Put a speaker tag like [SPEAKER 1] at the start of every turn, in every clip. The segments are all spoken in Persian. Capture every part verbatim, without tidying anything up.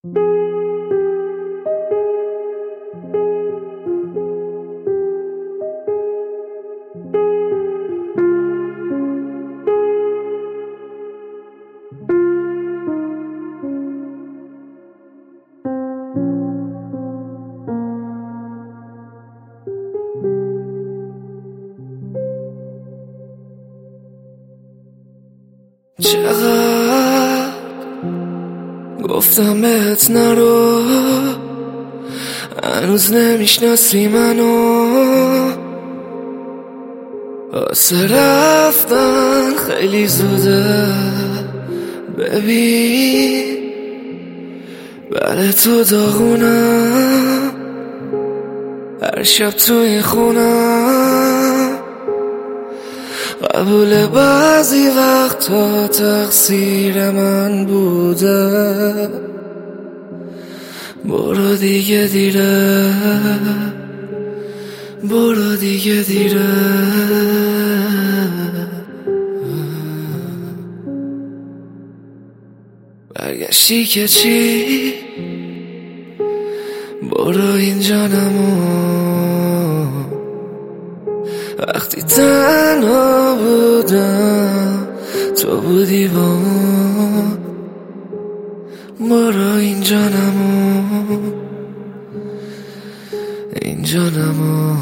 [SPEAKER 1] چقدر گفتم بهت نرو، هنوز نمیشناسی منو. واسه رفتن خیلی زوده ببین، بله تو داغونم، هر شب توی خونم. قبول بعضی وقتا تقصیر من بوده، برو دیگه دیره، برو دیگه دیره. برگشتی که چی؟ برو اینجا نمون. وقتی تنها بودم تو بودی با من. برو اینجا نمون، اینجا نمون.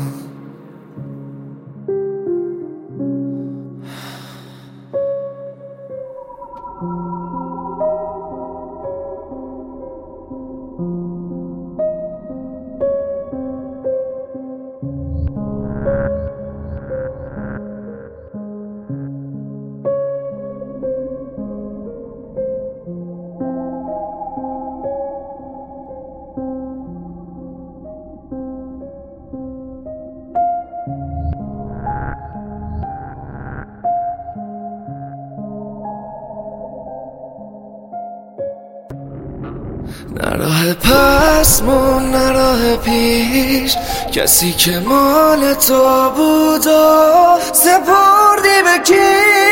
[SPEAKER 1] نه راه پس مون نه راه پیش، کسی که مال تو بود و سپردی به کی؟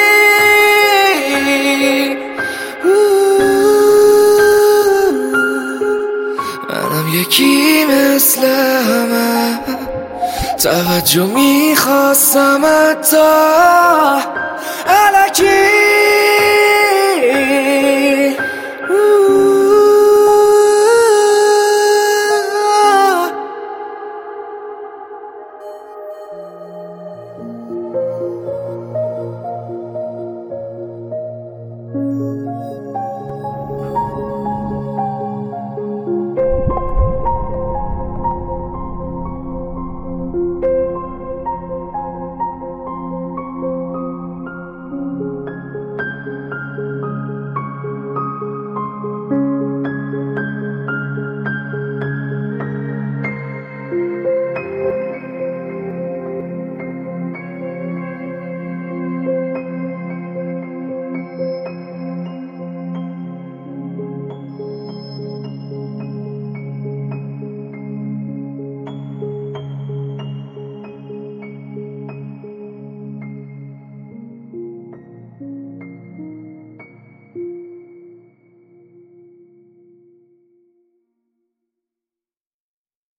[SPEAKER 1] منم یکی مثل همه، توجه میخواستم حتی الکی.